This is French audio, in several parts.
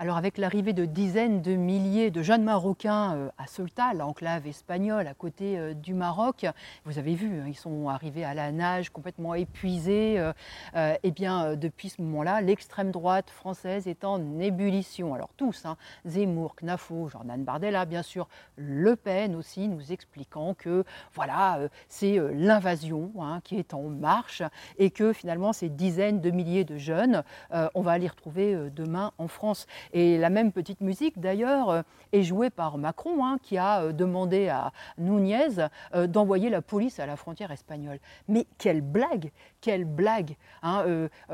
Alors avec l'arrivée de dizaines de milliers de jeunes Marocains à Ceuta, l'enclave espagnole à côté du Maroc, vous avez vu, ils sont arrivés à la nage complètement épuisés. Et bien depuis ce moment-là, l'extrême droite française est en ébullition. Alors tous, hein, Zemmour, Knafo, Jordan Bardella, bien sûr, Le Pen aussi, nous expliquant que voilà, c'est l'invasion hein, qui est en marche et que finalement ces dizaines de milliers de jeunes, on va les retrouver demain en France. Et la même petite musique, d'ailleurs, est jouée par Macron, hein, qui a demandé à Núñez d'envoyer la police à la frontière espagnole. Mais quelle blague! Quelle blague hein,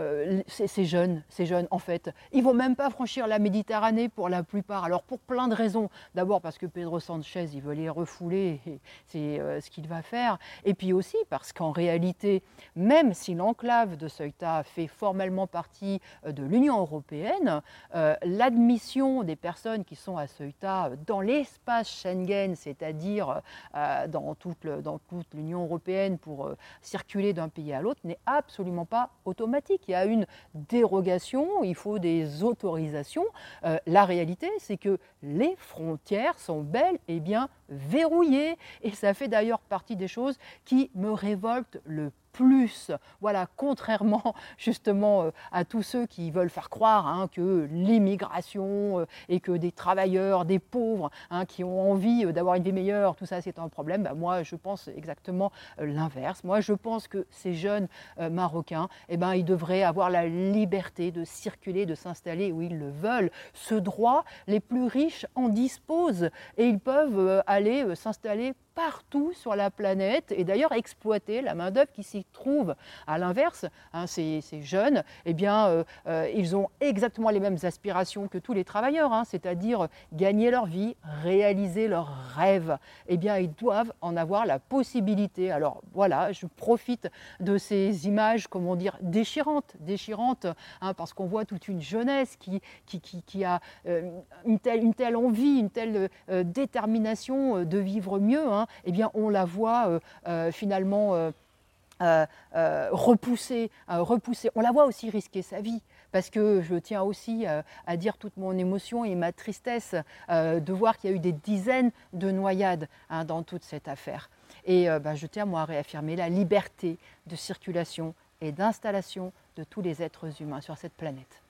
ces jeunes, en fait, ils ne vont même pas franchir la Méditerranée pour la plupart. Alors, pour plein de raisons. D'abord parce que Pedro Sanchez, il veut les refouler, et c'est ce qu'il va faire. Et puis aussi parce qu'en réalité, même si l'enclave de Ceuta fait formellement partie de l'Union européenne, l'admission des personnes qui sont à Ceuta dans l'espace Schengen, c'est-à-dire dans toute l'Union européenne pour circuler d'un pays à l'autre, n'est absolument pas automatique. Il y a une dérogation, il faut des autorisations. La réalité, c'est que les frontières sont bel et bien verrouillées. Et ça fait d'ailleurs partie des choses qui me révoltent le plus. Voilà, contrairement justement à tous ceux qui veulent faire croire hein, que l'immigration et que des travailleurs, des pauvres hein, qui ont envie d'avoir une vie meilleure, tout ça c'est un problème, ben, moi je pense exactement l'inverse. Moi je pense que ces jeunes Marocains, eh ben, ils devraient avoir la liberté de circuler, de s'installer où ils le veulent. Ce droit, les plus riches en disposent et ils peuvent aller s'installer partout sur la planète et d'ailleurs exploiter la main-d'œuvre qui s'y trouve. À l'inverse, hein, ces jeunes, eh bien, ils ont exactement les mêmes aspirations que tous les travailleurs, hein, c'est-à-dire gagner leur vie, réaliser leurs rêves. Eh bien, ils doivent en avoir la possibilité. Alors voilà, je profite de ces images, comment dire, déchirantes, hein, parce qu'on voit toute une jeunesse qui a une telle envie, une telle détermination de vivre mieux, hein, eh bien, on la voit finalement repoussée. On la voit aussi risquer sa vie. Parce que je tiens aussi à dire toute mon émotion et ma tristesse de voir qu'il y a eu des dizaines de noyades hein, dans toute cette affaire. Et je tiens moi à réaffirmer la liberté de circulation et d'installation de tous les êtres humains sur cette planète.